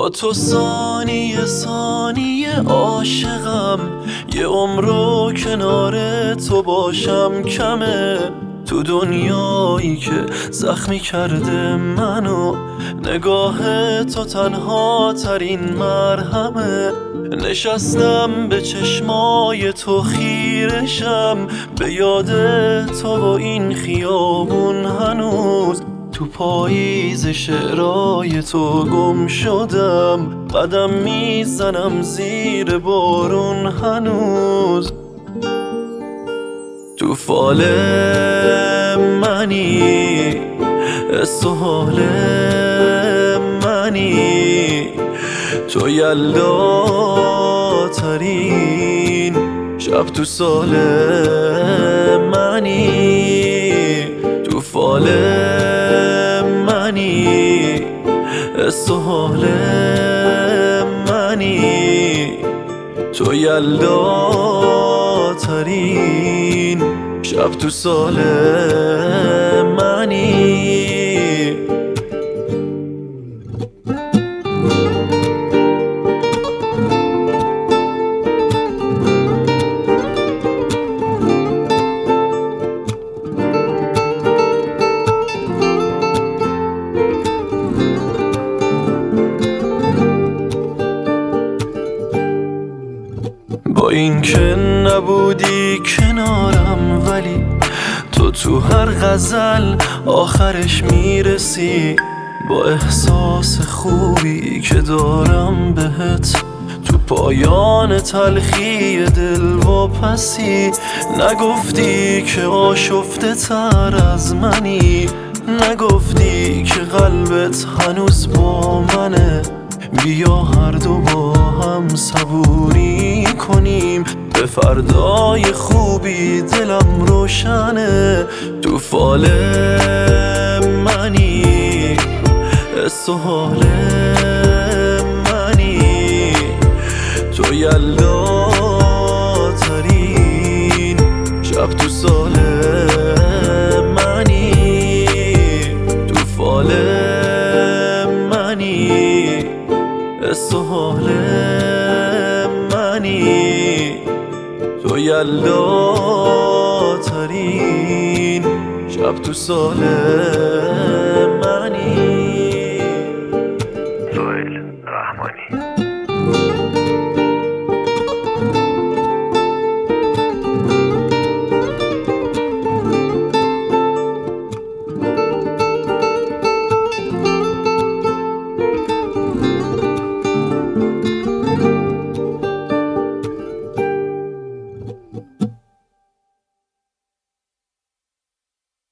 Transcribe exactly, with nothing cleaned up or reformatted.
با تو ثانیه ثانیه عاشقم، یه عمرو کنار تو باشم کمه. تو دنیایی که زخمی کرده منو، نگاه تو تنها ترین مرهمه. نشستم به چشمای تو خیرشم، به یاد تو و این خیابون هنوز. تو پاییز شعرهای تو گم شدم، قدم میزنم زیر بارون هنوز. تو فال منی، سهال منی، تو یلدا ترین شب تو سال منی. تو فال منی، سهال منی، تو یلدا ترین شب تو سال منی. با این که نبودی کنارم، ولی تو تو هر غزل آخرش میرسی. با احساس خوبی که دارم بهت، تو پایان تلخی دل واپسی. نگفتی که آشفته تر از منی، نگفتی که قلبت هنوز با منه. بیا هر دو با هم صبوری کنیم، به فردای خوبی دلم روشنه. تو فال منی، سهال منی، تو یلدا ترین شب تو سال منی. تو فال منی، سهال منی، تو یلدا ترین شب تو سال منی.